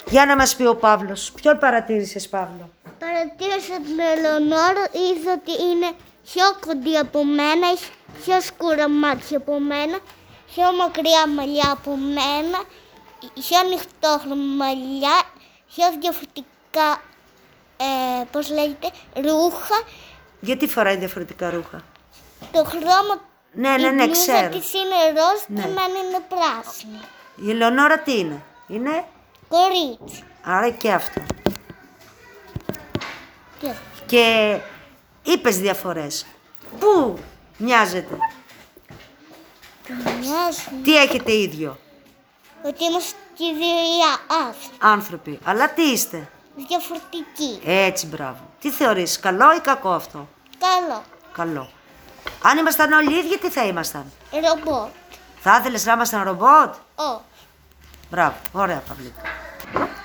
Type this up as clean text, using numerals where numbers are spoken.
Για να μας πει ο Παύλος. Ποιον παρατήρησες, Παύλο? Παρατήρησα την Ελεονόρα, είδα ότι είναι πιο κοντή από μένα, έχει πιο σκούρα μάτια από μένα, πιο μακριά μαλλιά από μένα, πιο ανοιχτόχρωμα μαλλιά, πιο διαφορετικά, πώς λέγεται, ρούχα. Γιατί φοράει διαφορετικά ρούχα? Το χρώμα Ναι, η μπλούζα ξέρω. της είναι ροζ και εμένα είναι πράσινη. Η Ελεονόρα τι είναι? Είναι Κορίτσι. άρα και αυτό. Και Και είπες διαφορές. Πού μοιάζετε? μοιάζουν Τι έχετε ίδιο? ότι είμαστε και οι δύο Άνθρωποι. Αλλά τι είστε? διαφορετικοί. Έτσι, μπράβο. Τι θεωρείς, καλό ή κακό αυτό? Καλό. Καλό. Αν ήμασταν όλοι οι ίδιοι, τι θα ήμασταν? Ρομπότ. Θα ήθελες να ήμασταν ρομπότ? Όχι. Μπράβο. Ωραία, Παυλίκα.